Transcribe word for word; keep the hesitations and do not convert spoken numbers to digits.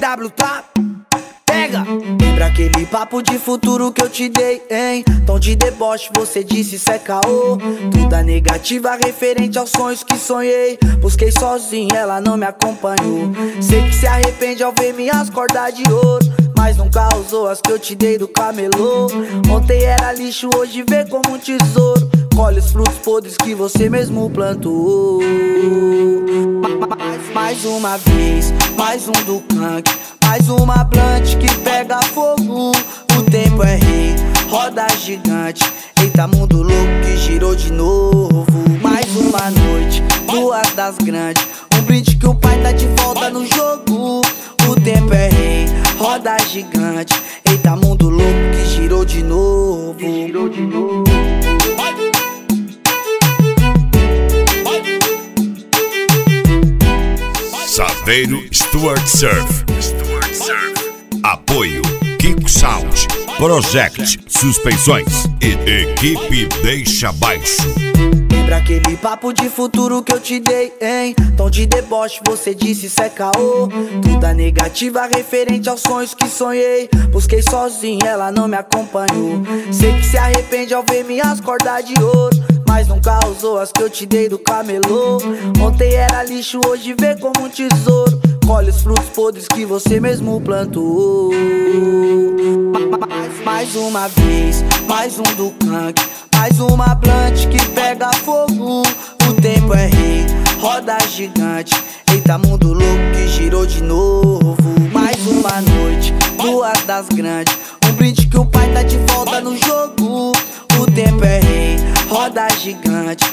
W, tá? Pega! Lembra aquele papo de futuro que eu te dei, hein? Tom de deboche, você disse isso é caô. Toda negativa referente aos sonhos que sonhei. Busquei sozinho, ela não me acompanhou. Sei que se arrepende ao ver minhas cordas de ouro, mas nunca usou as que eu te dei do camelô. Ontem era lixo, hoje vê como um tesouro. Colhe os frutos podres que você mesmo plantou. Mais, mais uma vez, mais um do Kank, mais uma blunt que pega fogo. O tempo é rei, roda gigante. Eita, mundo louco que girou de novo. Mais uma noite, duas das grandes. Um brinde que o pai tá de volta no jogo. O tempo é rei, roda gigante. Eita, mundo louco que girou de novo. Que girou de novo. Saveiro Stuart Surf. Apoio Kiko Sound, Project Suspensões e Equipe Deixa Baixo. Lembra aquele papo de futuro que eu te dei, hein? Tom de deboche, você disse isso é caô. Toda negativa referente aos sonhos que sonhei. Busquei sozinho, ela não me acompanhou. Sei que se arrepende ao ver minhas cordas de ouro, mas nunca usou as que eu te dei do camelô. Ontem era lixo, hoje vê como um tesouro. Colhe os frutos podres que você mesmo plantou. Mais, mais uma vez, mais um do Kank, mais uma blunt que pega fogo. O tempo é rei, roda gigante. Eita, mundo louco que girou de novo. Mais uma noite, duas das grandes. Um brinde que o pai tá de volta no jogo. O tempo é rei, roda gigante.